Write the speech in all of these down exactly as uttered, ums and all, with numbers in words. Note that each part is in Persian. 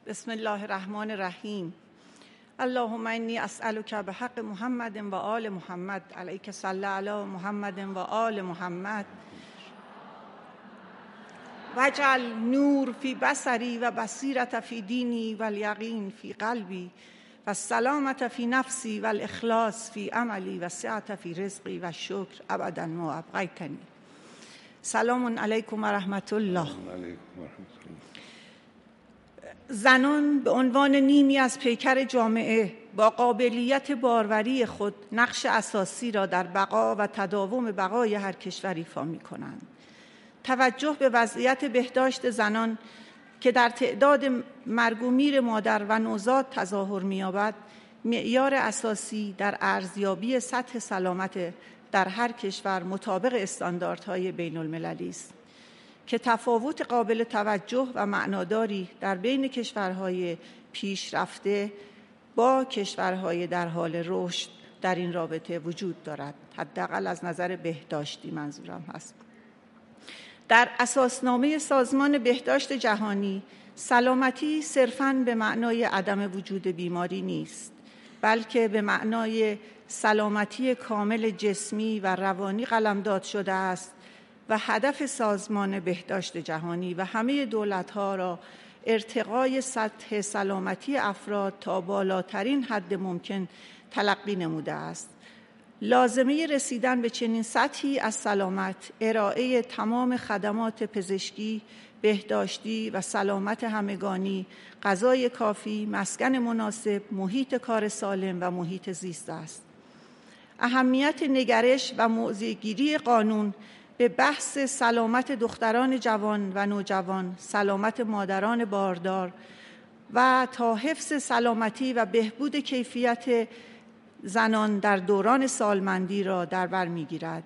بسم الله الرحمن الرحیم. اللهم انی اسألک بحق محمد و آل محمد علیک صلی علی محمد و آل محمد واجعل نور فی بصری و بصیرت فی دینی و الیقین فی قلبی و السلامت فی نفسی و الاخلاص فی عملی و سعت فی رزقی و شکر ابدا ما ابقیتنی. سلام علیکم و رحمت الله. زنان به عنوان نیمی از پیکر جامعه با قابلیت باروری خود نقش اساسی را در بقا و تداوم بقای هر کشور ایفا می‌کنند. توجه به وضعیت بهداشت زنان که در تعداد مرگ و میر مادر و نوزاد تظاهر می‌یابد، معیار اساسی در ارزیابی سطح سلامت در هر کشور مطابق استانداردهای بین‌المللی است که تفاوت قابل توجه و معناداری در بین کشورهای پیشرفته با کشورهای در حال رشد در این رابطه وجود دارد. حداقل از نظر بهداشتی منظورم هست. در اساسنامه سازمان بهداشت جهانی، سلامتی صرفاً به معنای عدم وجود بیماری نیست، بلکه به معنای سلامتی کامل جسمی و روانی قلمداد شده است و هدف سازمان بهداشت جهانی و همه دولت‌ها را ارتقای سطح سلامتی افراد تا بالاترین حد ممکن تلقی نموده است. لازمه رسیدن به چنین سطحی از سلامت، ارائه تمام خدمات پزشکی، بهداشتی و سلامت همگانی، غذای کافی، مسکن مناسب، محیط کار سالم و محیط زیست است. اهمیت نگرش و موضع‌گیری قانون به بحث سلامت دختران جوان و نوجوان، سلامت مادران باردار و تا حفظ سلامتی و بهبود کیفیت زنان در دوران سالمندی را در بر می‌گیرد.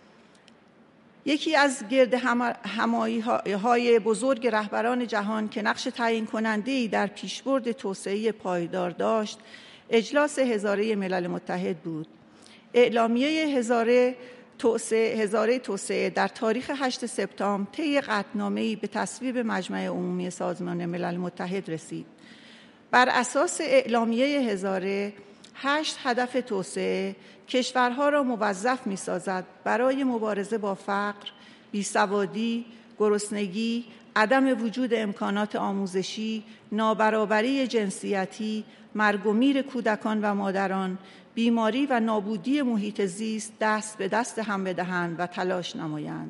یکی از گرد همایی‌های بزرگ رهبران جهان که نقش تعیین کننده‌ای در پیشبرد توسعه پایدار داشت، اجلاس هزاره ملل متحد بود. اعلامیه هزاره توسعه هزاره توسعه در تاریخ هشتم سپتامبر طی قطعنامه‌ای به تصویب مجمع عمومی سازمان ملل متحد رسید. بر اساس اعلامیه هزاره، هشت هدف توسعه کشورها را موظف می‌سازد برای مبارزه با فقر، بیسوادی، گرسنگی، عدم وجود امکانات آموزشی، نابرابری جنسیتی، مرگ و میر کودکان و مادران، بیماری و نابودی محیط زیست دست به دست هم بدهند و تلاش نمایند.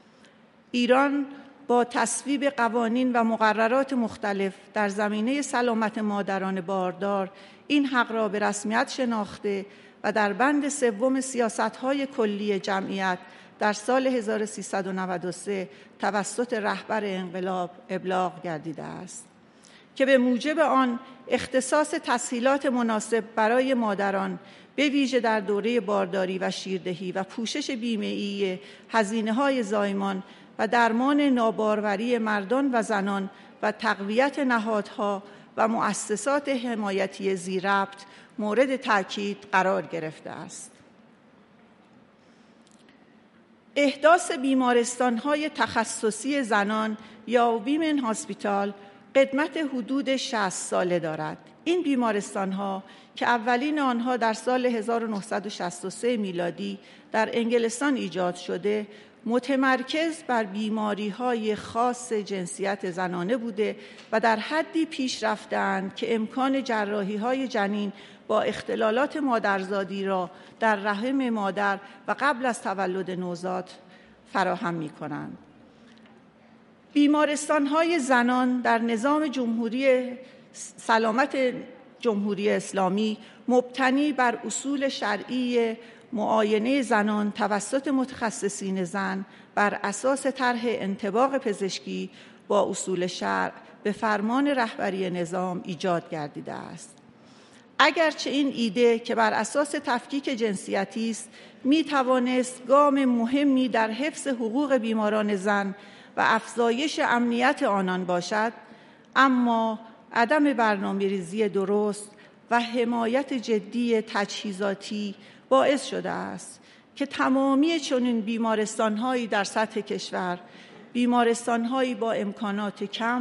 ایران با تصویب قوانین و مقررات مختلف در زمینه سلامت مادران باردار این حق را به رسمیت شناخته و در بند سوم سیاست‌های کلی جمعیت در سال هزار و سیصد و نود و سه توسط رهبر انقلاب ابلاغ گردیده است که به موجب آن اختصاص تسهیلات مناسب برای مادران به ویژه در دوره بارداری و شیردهی و پوشش بیمه‌ای هزینه‌های زایمان و درمان ناباروری مردان و زنان و تقویت نهادها و مؤسسات حمایتی ذی ربط مورد تأکید قرار گرفته است. احداث بیمارستان‌های تخصصی زنان یا ویمن هاسپیتال قدمت حدود شصت ساله دارد. این بیمارستان‌ها که اولین آنها در سال هزار و نهصد و شصت و سه میلادی در انگلستان ایجاد شده، متمرکز بر بیماری‌های خاص جنسیت زنانه بوده و در حدی پیش رفته‌اند که امکان جراحی‌های جنین با اختلالات مادرزادی را در رحم مادر و قبل از تولد نوزاد فراهم می‌کنند. بیمارستان‌های زنان در نظام جمهوری سلامت جمهوری اسلامی مبتنی بر اصول شرعی معاینه زنان توسط متخصصین زن بر اساس طرح انطباق پزشکی با اصول شرع به فرمان رهبری نظام ایجاد گردیده است. اگرچه این ایده که بر اساس تفکیک جنسیتی است می توانست گام مهمی در حفظ حقوق بیماران زن و افزایش امنیت آنان باشد، اما عدم برنامه‌ریزی درست و حمایت جدی تجهیزاتی باعث شده است که تمامی چنین بیمارستان‌هایی در سطح کشور، بیمارستان‌هایی با امکانات کم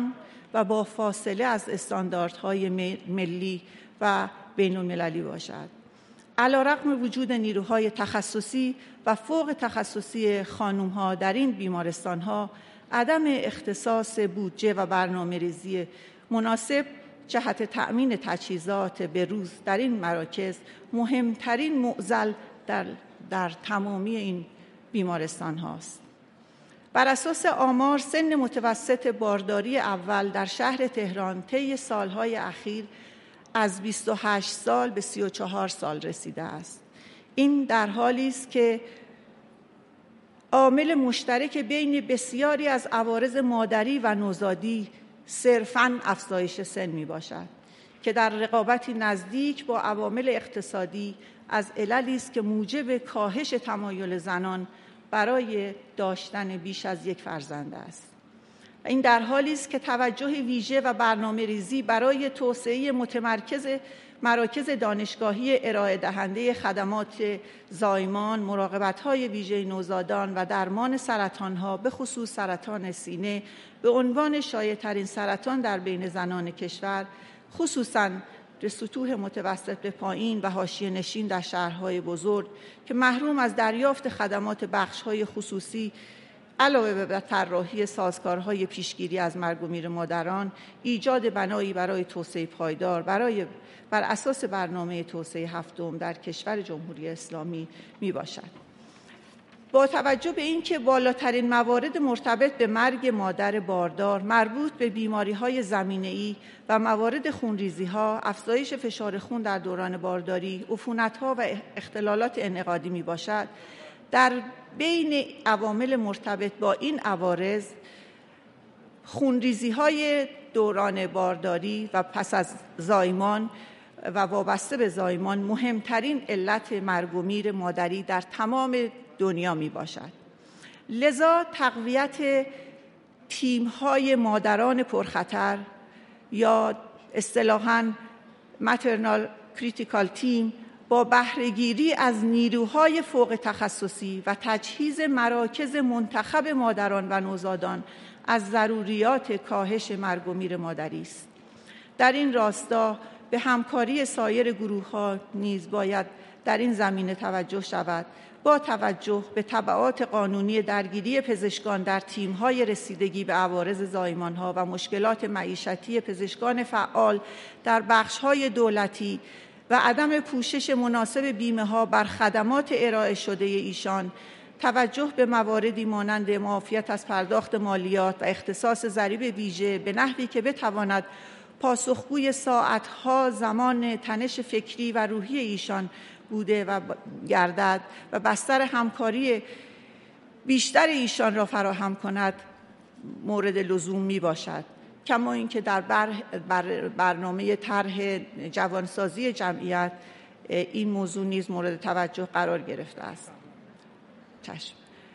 و با فاصله از استانداردهای ملی و بین المللی باشد. علیرغم وجود نیروهای تخصصی و فوق تخصصی خانم‌ها در این بیمارستان‌ها، عدم اختصاص بودجه و برنامه‌ریزی مناسب جهت تأمین تجهیزات بروز در این مراکز مهمترین معضل در, در تمامی این بیمارستان هاست. بر اساس آمار، سن متوسط بارداری اول در شهر تهران طی سالهای اخیر از بیست و هشت سال به سی و چهار سال رسیده است. این در حالی است که عامل مشترک بین بسیاری از عوارض مادری و نوزادی صرفاً افزایش سن می باشد که در رقابتی نزدیک با عوامل اقتصادی از عللی است که موجب کاهش تمایل زنان برای داشتن بیش از یک فرزند است. این در حالی است که توجه ویژه و برنامه‌ریزی برای توسعه متمرکز مراکز دانشگاهی ارائه دهنده خدمات زایمان، مراقبت‌های ویژه نوزادان و درمان سرطان‌ها به خصوص سرطان سینه به عنوان شایع‌ترین سرطان در بین زنان کشور، خصوصاً در سطوح متوسط به پایین و حاشیه‌نشین در شهرهای بزرگ که محروم از دریافت خدمات بخش‌های خصوصی علاوه بر طراحی سازگارهای پیشگیری از مرگ و میر مادران، ایجاد بنایی برای توسعه پایدار برای بر اساس برنامه توسعه هفتم در کشور جمهوری اسلامی می باشد. با توجه به اینکه بالاترین موارد مرتبط به مرگ مادر باردار مربوط به بیماری‌های زمینه‌ای و موارد خونریزی‌ها، افزایش فشار خون در دوران بارداری، عفونت‌ها و اختلالات انعقادی می باشد، در بین عوامل مرتبط با این عوارض خونریزی‌های دوران بارداری و پس از زایمان و وابسته به زایمان مهمترین علت مرگ و میر مادری در تمام دنیا می باشد. لذا تقویت تیم‌های مادران پرخطر یا اصطلاحاً maternal critical team با بهره‌گیری از نیروهای فوق تخصصی و تجهیز مراکز منتخب مادران و نوزادان از ضروریات کاهش مرگ و میر مادری است. در این راستا به همکاری سایر گروه‌ها نیز باید در این زمینه توجه شود، با توجه به تبعات قانونی درگیری پزشکان در تیم‌های رسیدگی به عوارض زایمان‌ها و مشکلات معیشتی پزشکان فعال در بخش‌های دولتی و عدم پوشش مناسب بیمه‌ها بر خدمات ارائه شده ایشان، توجه به مواردی مانند معافیت از پرداخت مالیات و اختصاص ضریب ویژه به نحوی که بتواند پاسخگوی ساعتها زمان تنش فکری و روحی ایشان بوده و گردد و بستر همکاری بیشتر ایشان را فراهم کند مورد لزوم می باشد. کما اینکه در بر بر برنامه طرح جوانسازی جمعیت این موضوع نیز مورد توجه قرار گرفته است. چشم.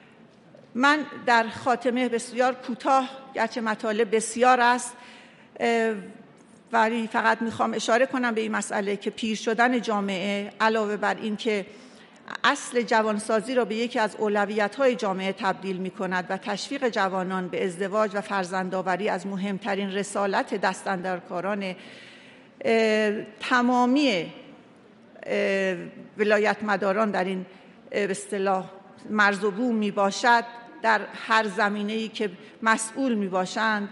من در خاتمه بسیار کوتاه، گرچه مطالب بسیار است، ولی فقط میخوام اشاره کنم به این مسئله که پیر شدن جامعه علاوه بر این که اصل جوانسازی را به یکی از اولویت‌های جامعه تبدیل می‌کند و تشویق جوانان به ازدواج و فرزندآوری از مهمترین رسالت دستاندرکاران تمامی ولایت مداران در این به اصطلاح مرز و بوم میباشد، در هر زمینه‌ای که مسئول میباشند،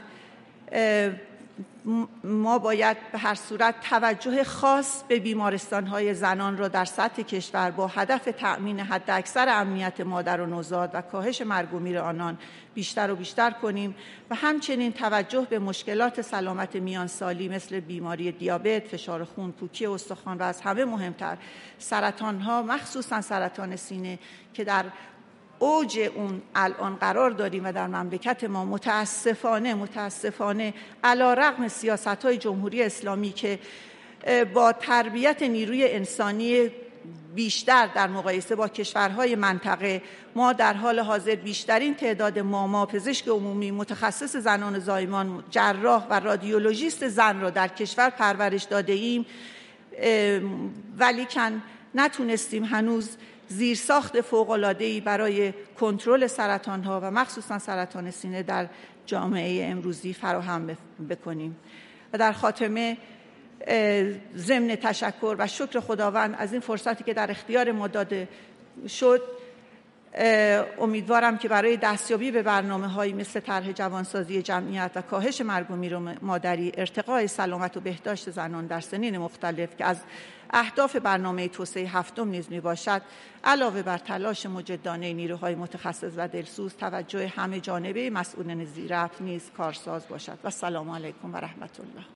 ما باید به هر صورت توجه خاص به بیمارستان‌های زنان را در سطح کشور با هدف تأمین حداکثر امنیت مادر و نوزاد و کاهش مرگ و میر آنان بیشتر و بیشتر کنیم و همچنین توجه به مشکلات سلامت میانسالی مثل بیماری دیابت، فشار خون، پوکی استخوان و از همه مهمتر سرطان‌ها، مخصوصاً سرطان سینه که در اوج اون الان قرار داریم و در مملکت ما متاسفانه متاسفانه علیرغم سیاست‌های جمهوری اسلامی که با تربیت نیروی انسانی بیشتر در مقایسه با کشورهای منطقه، ما در حال حاضر بیشترین تعداد ماما، پزشک عمومی، متخصص زنان زایمان، جراح و رادیولوژیست زن را در کشور پرورش داده ایم، ولیکن نتونستیم هنوز زیرساخت فوق‌العاده‌ای برای کنترل سرطان‌ها و مخصوصاً سرطان سینه در جامعه امروزی فراهم بکنیم. و در خاتمه ضمن تشکر و شکر خداوند از این فرصتی که در اختیار ما داده شد، امیدوارم که برای دستیابی به برنامه‌هایی مثل طرح جوانسازی جمعیت و کاهش مرگ و میر مادری، ارتقاء سلامت و بهداشت زنان در سنین مختلف که از اهداف برنامه توسعه هفتم نیز میباشد، علاوه بر تلاش مجدانه نیروهای متخصص و دلسوز، توجه همه جانبه مسئولین ذی ربط نیز کارساز باشد. و السلام علیکم و رحمت الله.